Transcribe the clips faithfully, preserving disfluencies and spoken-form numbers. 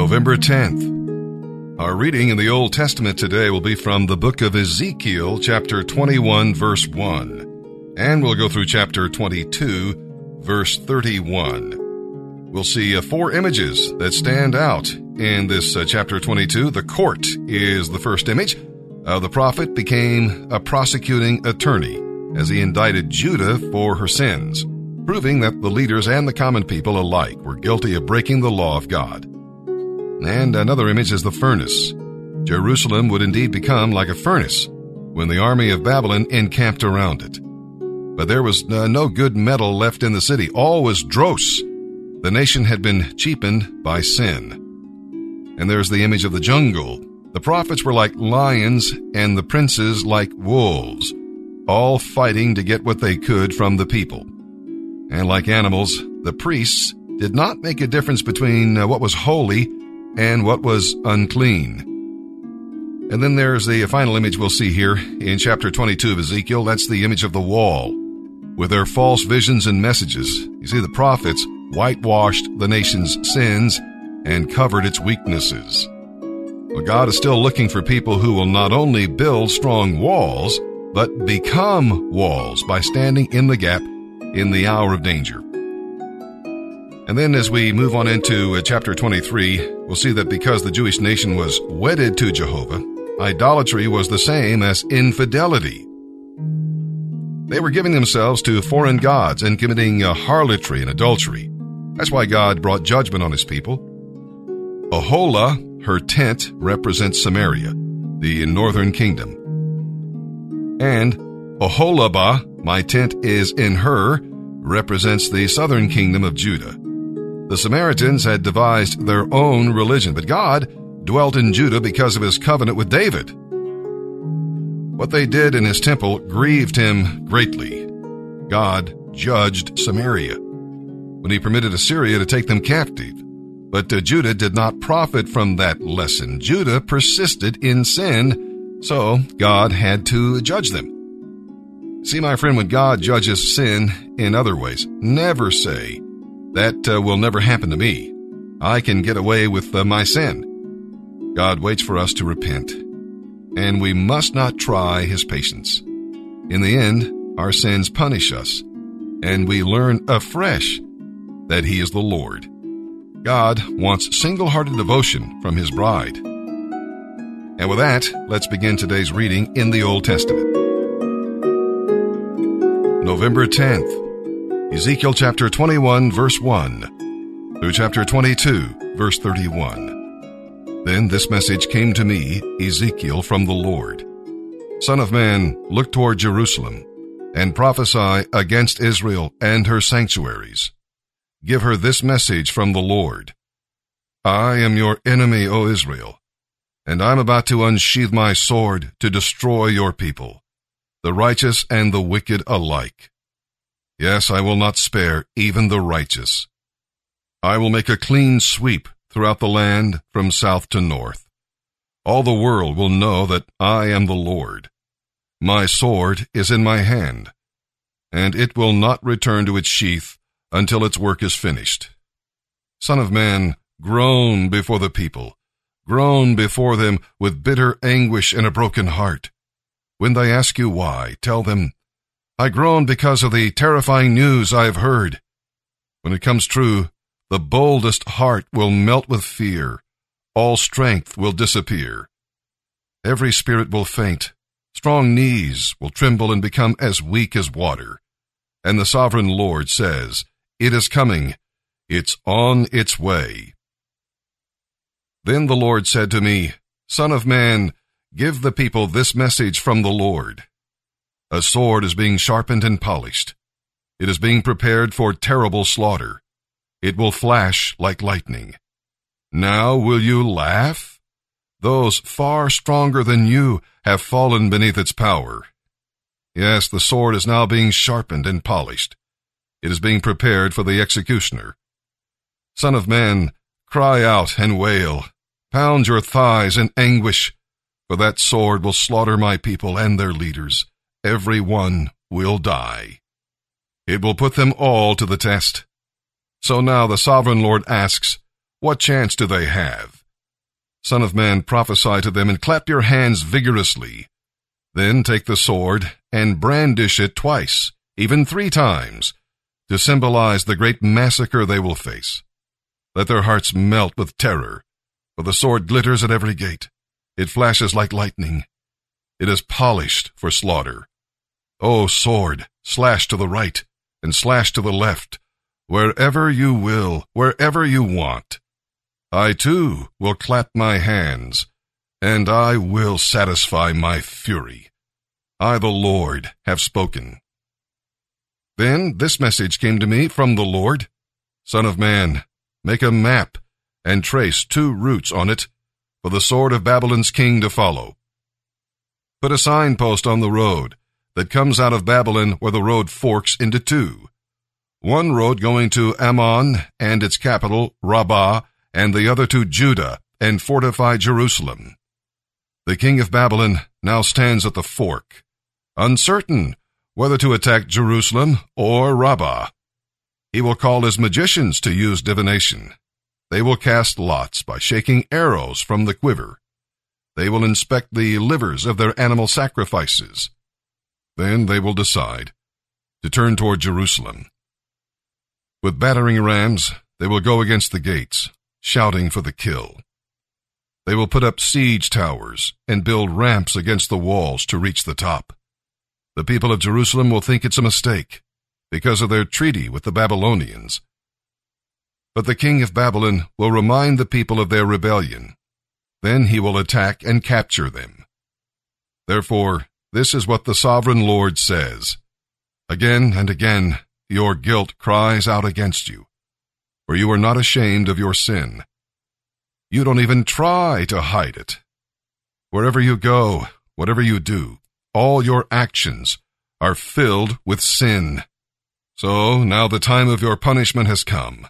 November tenth. Our reading in the Old Testament today will be from the book of Ezekiel, chapter twenty-one, verse one. And we'll go through chapter twenty-two, verse thirty-one. We'll see uh, four images that stand out in this uh, chapter twenty-two. The court is the first image. Uh, the prophet became a prosecuting attorney as he indicted Judah for her sins, proving that the leaders and the common people alike were guilty of breaking the law of God. And another image is the furnace. Jerusalem would indeed become like a furnace when the army of Babylon encamped around it. But there was uh, no good metal left in the city. All was dross. The nation had been cheapened by sin. And there's the image of the jungle. The prophets were like lions and the princes like wolves, all fighting to get what they could from the people. And like animals, the priests did not make a difference between uh, what was holy and what was unclean. And then there's the final image we'll see here in chapter twenty-two of Ezekiel. That's the image of the wall. With their false visions and messages, you see the prophets whitewashed the nation's sins and covered its weaknesses. Well, God is still looking for people who will not only build strong walls, but become walls by standing in the gap in the hour of danger. And then as we move on into uh, chapter twenty-three, we'll see that because the Jewish nation was wedded to Jehovah, idolatry was the same as infidelity. They were giving themselves to foreign gods and committing uh, harlotry and adultery. That's why God brought judgment on his people. Oholah, her tent, represents Samaria, the northern kingdom. And Oholibah, my tent is in her, represents the southern kingdom of Judah. The Samaritans had devised their own religion, but God dwelt in Judah because of his covenant with David. What they did in his temple grieved him greatly. God judged Samaria when he permitted Assyria to take them captive. But uh, Judah did not profit from that lesson. Judah persisted in sin, so God had to judge them. See, my friend, when God judges sin in other ways, never say, that uh, will never happen to me. I can get away with uh, my sin. God waits for us to repent, and we must not try his patience. In the end, our sins punish us, and we learn afresh that he is the Lord. God wants single-hearted devotion from his bride. And with that, let's begin today's reading in the Old Testament. November tenth. Ezekiel chapter twenty-one, verse one, through chapter twenty-two, verse thirty-one. Then this message came to me, Ezekiel, from the Lord. Son of man, look toward Jerusalem, and prophesy against Israel and her sanctuaries. Give her this message from the Lord. I am your enemy, O Israel, and I'm about to unsheathe my sword to destroy your people, the righteous and the wicked alike. Yes, I will not spare even the righteous. I will make a clean sweep throughout the land from south to north. All the world will know that I am the Lord. My sword is in my hand, and it will not return to its sheath until its work is finished. Son of man, groan before the people. Groan before them with bitter anguish and a broken heart. When they ask you why, tell them, I groan because of the terrifying news I have heard. When it comes true, the boldest heart will melt with fear. All strength will disappear. Every spirit will faint. Strong knees will tremble and become as weak as water. And the sovereign Lord says, it is coming. It's on its way. Then the Lord said to me, Son of man, give the people this message from the Lord. A sword is being sharpened and polished. It is being prepared for terrible slaughter. It will flash like lightning. Now will you laugh? Those far stronger than you have fallen beneath its power. Yes, the sword is now being sharpened and polished. It is being prepared for the executioner. Son of man, cry out and wail. Pound your thighs in anguish, for that sword will slaughter my people and their leaders. Every one will die. It will put them all to the test. So now the sovereign Lord asks, what chance do they have? Son of man, prophesy to them and clap your hands vigorously. Then take the sword and brandish it twice, even three times, to symbolize the great massacre they will face. Let their hearts melt with terror, for the sword glitters at every gate. It flashes like lightning. It is polished for slaughter. O sword, slash to the right and slash to the left, wherever you will, wherever you want. I too will clap my hands, and I will satisfy my fury. I, the Lord, have spoken. Then this message came to me from the Lord. Son of man, make a map and trace two routes on it for the sword of Babylon's king to follow. Put a signpost on the road that comes out of Babylon where the road forks into two. One road going to Ammon and its capital, Rabbah, and the other to Judah and fortify Jerusalem. The king of Babylon now stands at the fork, uncertain whether to attack Jerusalem or Rabbah. He will call his magicians to use divination. They will cast lots by shaking arrows from the quiver. They will inspect the livers of their animal sacrifices. Then they will decide to turn toward Jerusalem. With battering rams, they will go against the gates, shouting for the kill. They will put up siege towers and build ramps against the walls to reach the top. The people of Jerusalem will think it's a mistake because of their treaty with the Babylonians. But the king of Babylon will remind the people of their rebellion. Then he will attack and capture them. Therefore, this is what the sovereign Lord says. Again and again, your guilt cries out against you, for you are not ashamed of your sin. You don't even try to hide it. Wherever you go, whatever you do, all your actions are filled with sin. So now the time of your punishment has come.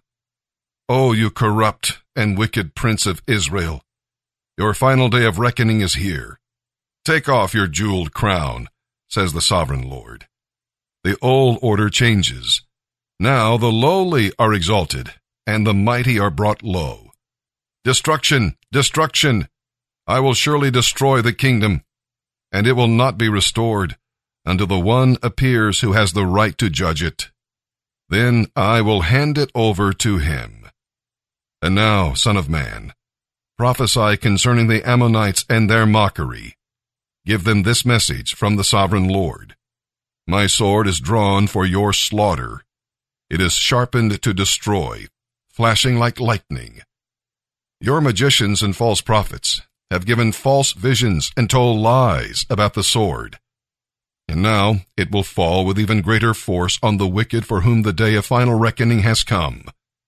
O you corrupt and wicked prince of Israel, your final day of reckoning is here. Take off your jeweled crown, says the sovereign Lord. The old order changes. Now the lowly are exalted, and the mighty are brought low. Destruction, destruction! I will surely destroy the kingdom, and it will not be restored until the one appears who has the right to judge it. Then I will hand it over to him. And now, son of man, prophesy concerning the Ammonites and their mockery. Give them this message from the sovereign Lord. My sword is drawn for your slaughter. It is sharpened to destroy, flashing like lightning. Your magicians and false prophets have given false visions and told lies about the sword. And now it will fall with even greater force on the wicked for whom the day of final reckoning has come.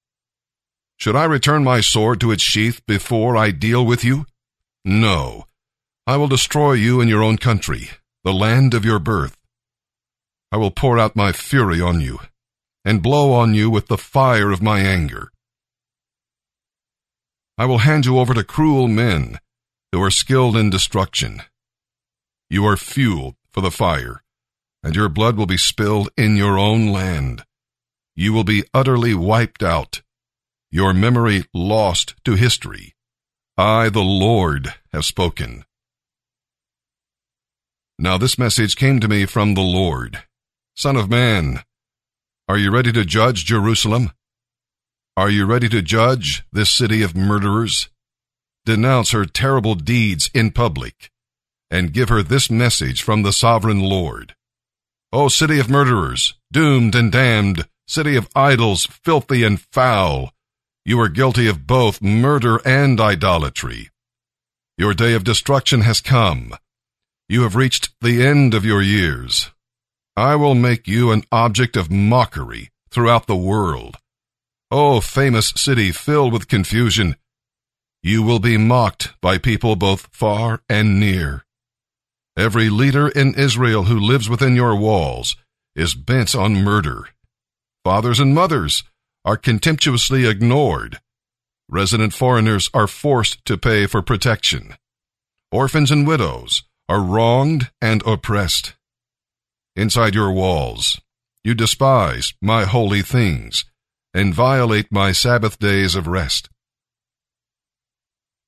Should I return my sword to its sheath before I deal with you? No. I will destroy you in your own country, the land of your birth. I will pour out my fury on you, and blow on you with the fire of my anger. I will hand you over to cruel men who are skilled in destruction. You are fuel for the fire, and your blood will be spilled in your own land. You will be utterly wiped out, your memory lost to history. I, the Lord, have spoken. Now this message came to me from the Lord. Son of man, are you ready to judge Jerusalem? Are you ready to judge this city of murderers? Denounce her terrible deeds in public, and give her this message from the sovereign Lord. O city of murderers, doomed and damned, city of idols, filthy and foul, you are guilty of both murder and idolatry. Your day of destruction has come. You have reached the end of your years. I will make you an object of mockery throughout the world. O famous city filled with confusion, you will be mocked by people both far and near. Every leader in Israel who lives within your walls is bent on murder. Fathers and mothers are contemptuously ignored. Resident foreigners are forced to pay for protection. Orphans and widows are wronged and oppressed. Inside your walls, you despise my holy things and violate my Sabbath days of rest.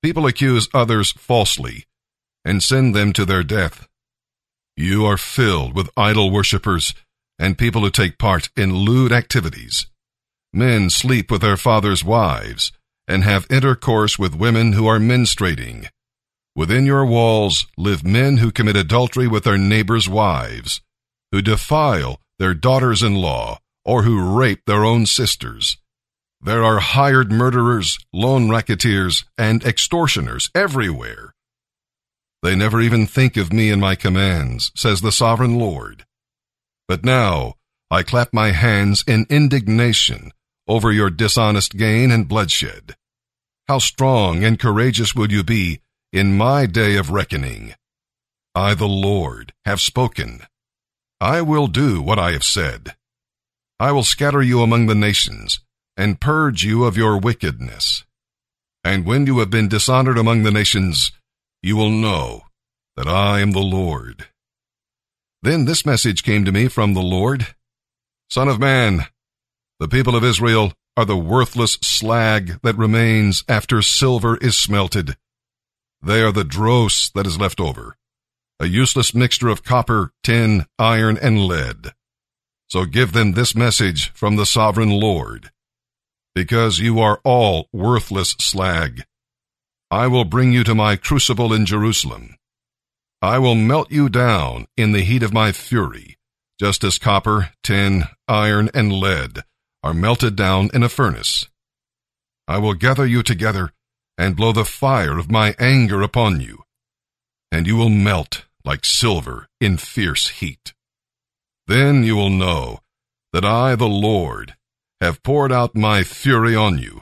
People accuse others falsely and send them to their death. You are filled with idol worshippers and people who take part in lewd activities. Men sleep with their fathers' wives and have intercourse with women who are menstruating. Within your walls live men who commit adultery with their neighbors' wives, who defile their daughters-in-law, or who rape their own sisters. There are hired murderers, loan racketeers, and extortioners everywhere. They never even think of me and my commands, says the sovereign Lord. But now I clap my hands in indignation over your dishonest gain and bloodshed. How strong and courageous will you be in my day of reckoning? I, the Lord, have spoken. I will do what I have said. I will scatter you among the nations and purge you of your wickedness. And when you have been dishonored among the nations, you will know that I am the Lord. Then this message came to me from the Lord. Son of man, the people of Israel are the worthless slag that remains after silver is smelted. They are the dross that is left over, a useless mixture of copper, tin, iron, and lead. So give them this message from the sovereign Lord. Because you are all worthless slag, I will bring you to my crucible in Jerusalem. I will melt you down in the heat of my fury, just as copper, tin, iron, and lead are melted down in a furnace. I will gather you together and blow the fire of my anger upon you, and you will melt like silver in fierce heat. Then you will know that I, the Lord, have poured out my fury on you.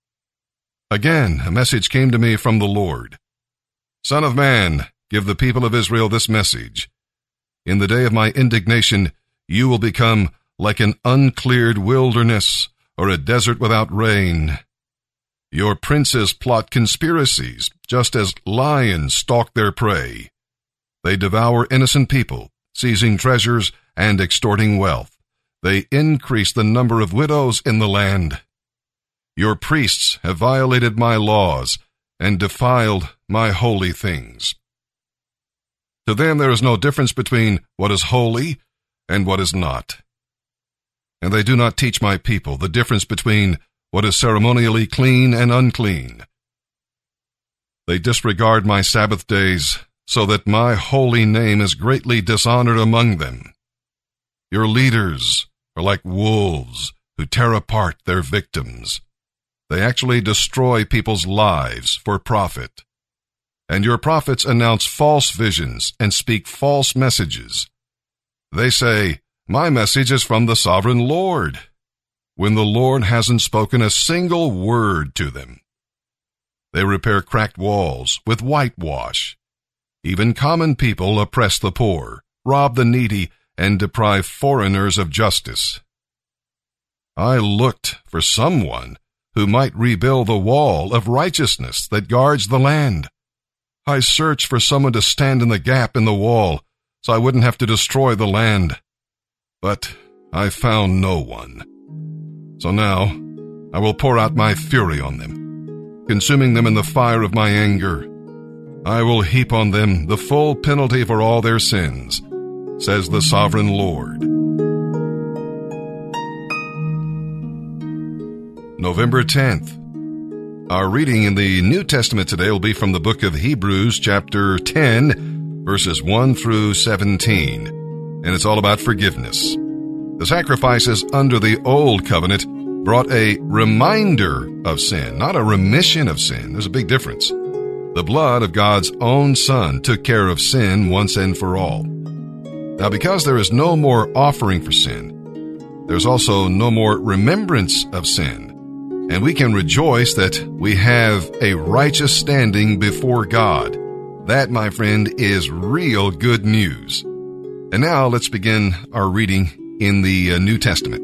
Again, a message came to me from the Lord. Son of man, give the people of Israel this message. In the day of my indignation, you will become like an uncleared wilderness or a desert without rain. Your princes plot conspiracies, just as lions stalk their prey. They devour innocent people, seizing treasures and extorting wealth. They increase the number of widows in the land. Your priests have violated my laws and defiled my holy things. To them there is no difference between what is holy and what is not. And they do not teach my people the difference between what is ceremonially clean and unclean. They disregard my Sabbath days, so that my holy name is greatly dishonored among them. Your leaders are like wolves who tear apart their victims. They actually destroy people's lives for profit. And your prophets announce false visions and speak false messages. They say, my message is from the sovereign Lord, when the Lord hasn't spoken a single word to them. They repair cracked walls with whitewash. Even common people oppress the poor, rob the needy, and deprive foreigners of justice. I looked for someone who might rebuild the wall of righteousness that guards the land. I searched for someone to stand in the gap in the wall so I wouldn't have to destroy the land. But I found no one. So now I will pour out my fury on them, consuming them in the fire of my anger. I will heap on them the full penalty for all their sins, says the sovereign Lord. November tenth. Our reading in the New Testament today will be from the book of Hebrews, chapter ten, verses one through seventeen, and it's all about forgiveness. The sacrifices under the Old Covenant brought a reminder of sin, not a remission of sin. There's a big difference. The blood of God's own Son took care of sin once and for all. Now, because there is no more offering for sin, there's also no more remembrance of sin. And we can rejoice that we have a righteous standing before God. That, my friend, is real good news. And now let's begin our reading in the New Testament.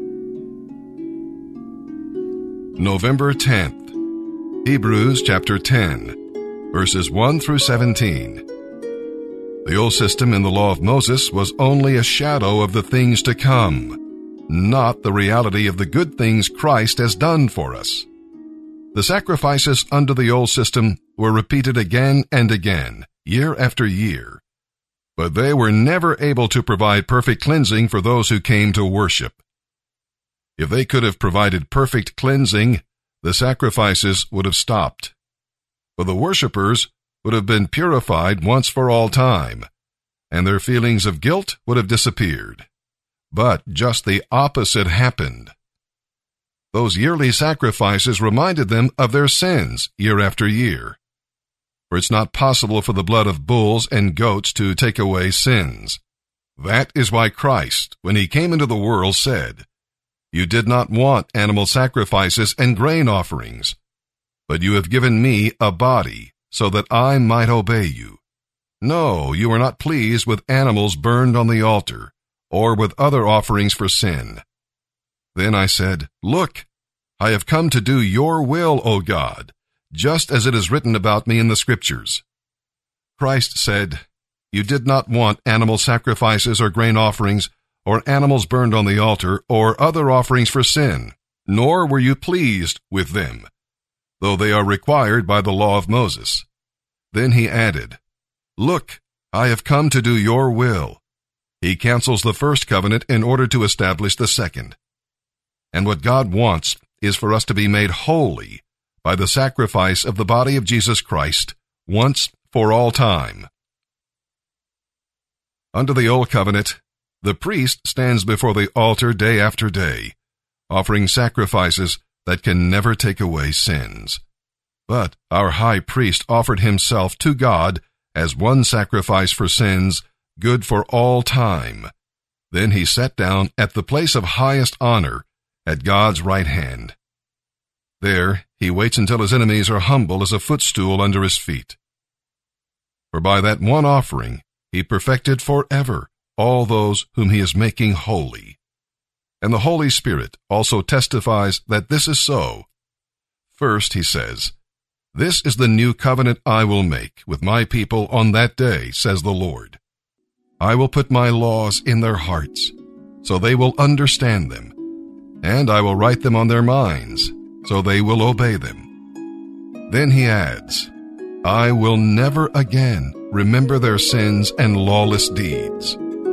November tenth, Hebrews chapter ten, verses one through seventeen. The old system in the law of Moses was only a shadow of the things to come, not the reality of the good things Christ has done for us. The sacrifices under the old system were repeated again and again, year after year, but they were never able to provide perfect cleansing for those who came to worship. If they could have provided perfect cleansing, the sacrifices would have stopped, for the worshipers would have been purified once for all time, and their feelings of guilt would have disappeared. But just the opposite happened. Those yearly sacrifices reminded them of their sins year after year. For it's not possible for the blood of bulls and goats to take away sins. That is why Christ, when he came into the world, said, "You did not want animal sacrifices and grain offerings, but you have given me a body so that I might obey you. No, you are not pleased with animals burned on the altar, or with other offerings for sin." Then I said, "Look, I have come to do your will, O God, just as it is written about me in the Scriptures." Christ said, "You did not want animal sacrifices or grain offerings, or animals burned on the altar, or other offerings for sin, nor were you pleased with them, though they are required by the law of Moses." Then he added, "Look, I have come to do your will." He cancels the first covenant in order to establish the second. And what God wants is for us to be made holy by the sacrifice of the body of Jesus Christ once for all time. Under the Old Covenant, the priest stands before the altar day after day, offering sacrifices that can never take away sins. But our high priest offered himself to God as one sacrifice for sins, good for all time. Then he sat down at the place of highest honor at God's right hand. There he waits until his enemies are humble as a footstool under his feet. For by that one offering he perfected forever all those whom he is making holy. And the Holy Spirit also testifies that this is so. First he says, "This is the new covenant I will make with my people on that day, says the Lord. I will put my laws in their hearts, so they will understand them, and I will write them on their minds, so they will obey them." Then he adds, "I will never again remember their sins and lawless deeds."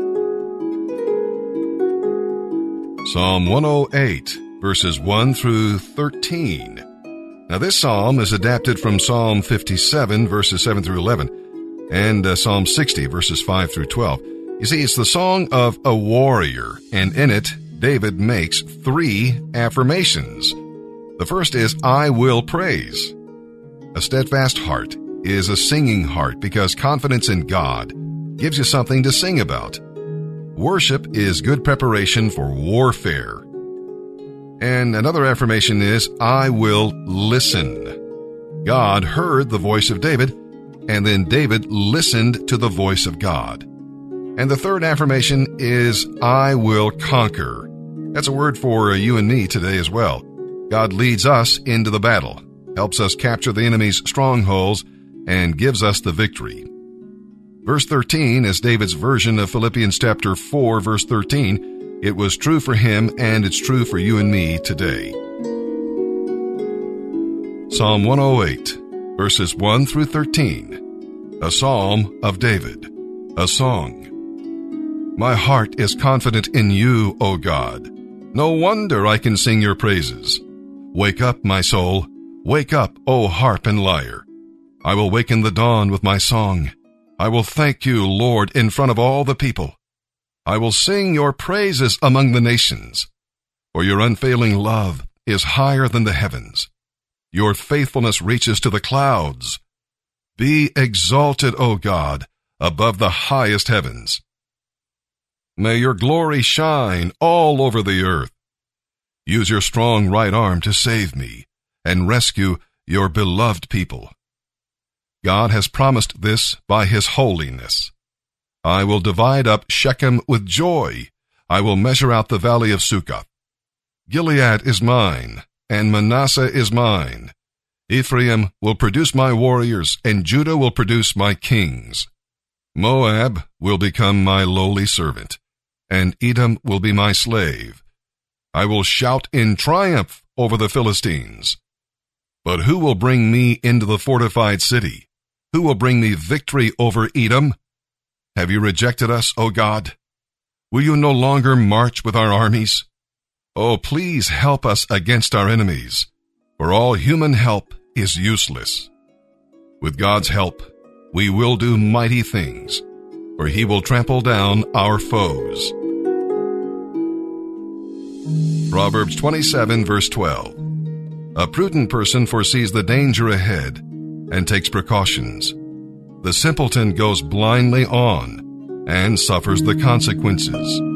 Psalm one oh eight, verses one through thirteen. Now this psalm is adapted from Psalm fifty-seven, verses seven through eleven, and uh, Psalm sixty, verses five through twelve. You see, it's the song of a warrior, and in it, David makes three affirmations. The first is, "I will praise." A steadfast heart is a singing heart because confidence in God gives you something to sing about. Worship is good preparation for warfare. And another affirmation is, "I will listen." God heard the voice of David, and then David listened to the voice of God. And the third affirmation is, "I will conquer." That's a word for you and me today as well. God leads us into the battle, helps us capture the enemy's strongholds, and gives us the victory. Verse thirteen is David's version of Philippians chapter four, verse thirteen. It was true for him, and it's true for you and me today. Psalm one oh eight, verses one through thirteen. A psalm of David, a song. My heart is confident in you, O God. No wonder I can sing your praises. Wake up, my soul. Wake up, O harp and lyre. I will waken the dawn with my song. I will thank you, Lord, in front of all the people. I will sing your praises among the nations. For your unfailing love is higher than the heavens. Your faithfulness reaches to the clouds. Be exalted, O God, above the highest heavens. May your glory shine all over the earth. Use your strong right arm to save me and rescue your beloved people. God has promised this by his holiness. I will divide up Shechem with joy. I will measure out the valley of Succoth. Gilead is mine, and Manasseh is mine. Ephraim will produce my warriors, and Judah will produce my kings. Moab will become my lowly servant, and Edom will be my slave. I will shout in triumph over the Philistines. But who will bring me into the fortified city? Who will bring me victory over Edom? Have you rejected us, O God? Will you no longer march with our armies? Oh, please help us against our enemies, for all human help is useless. With God's help, we will do mighty things, for he will trample down our foes. Proverbs twenty-seven, verse twelve. A prudent person foresees the danger ahead and takes precautions. The simpleton goes blindly on and suffers the consequences.